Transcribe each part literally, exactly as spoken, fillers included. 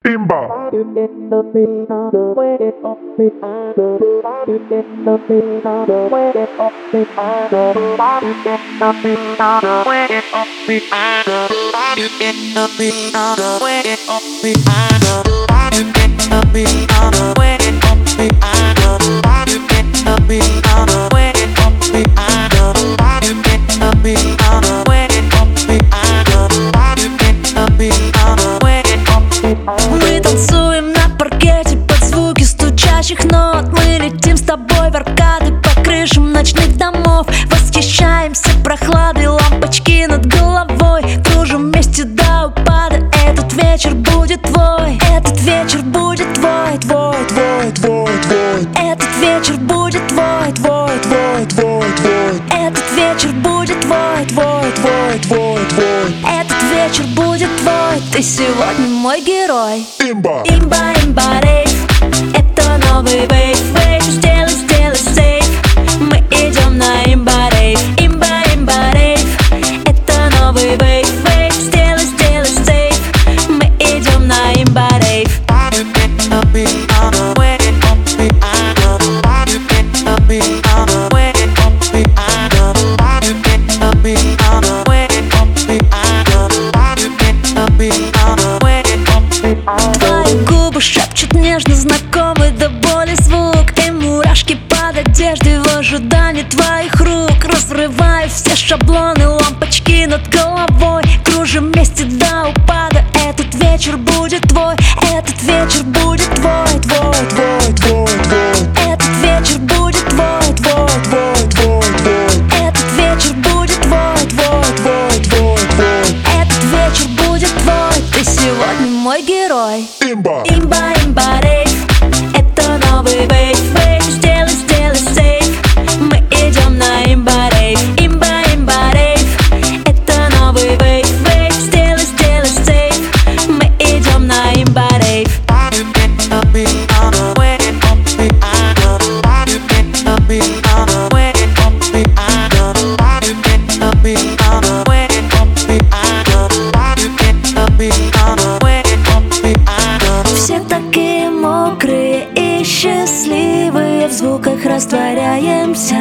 Имба. Мы танцуем на паркете под звуки стучащих нот. Мы летим с тобой в аркады по крышам ночных домов. Восхищаемся прохладой лампочки над головой. Кружим вместе до упада. Этот вечер будет твой. Этот вечер будет твой, твой, твой, твой, твой. Этот вечер будет твой, твой, твой, твой, твой. Этот вечер будет твой, твой, твой, твой, твой. Этот вечер будет твой. Ты сегодня мой герой. Имба. Имба, имба, рейв. Это новый вейв, вейв. Сделай, сделай сейф. Мы идем на имба, рейв. Имба, имба, рейв. Это новый вейв, вейв. Сделай, сделай сейф. Мы идем на имба, рейв. Твои губы шепчут нежно знакомый до боли звук. И мурашки под одеждой в ожидании твоих рук. Разрываю все шаблоны, лампочки над головой. Кружим вместе до упада. Этот вечер будет твой. Этот вечер будет твой, твой, твой, твой, твой. Этот вечер будет твой, твой, твой, твой, твой. Этот вечер будет твой, твой, твой, твой, твой. Этот вечер будет твой. Ты сегодня мой герой. Имба. Имба, имба, рейв. Это новый вейв, вейв. Сделай, сделай сейф. Мы идем на имба, рейв. Имба, имба, рейв. Это новый вейв, вейв. Сделай, сделай сейф. Мы идем на имба, рейв. Все такие мокрые и счастливые, в звуках растворяемся.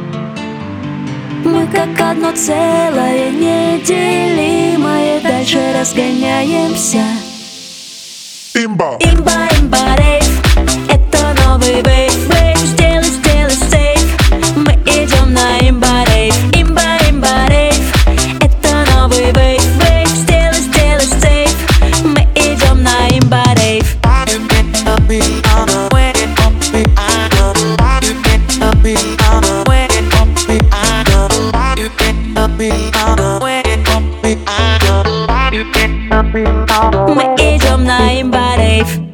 Мы как одно целое, неделимое, дальше разгоняемся. Имба. Имба, имба, рейв. Это новый вейв, вейв. Сделай, сделай сейф. Мы идем на имба, рейв. Имба, имба, рейв. Это новый вейв, вейв. Сделай, сделай сейф. Мы идем на имба, рейв. Мы идем на имба, рейв.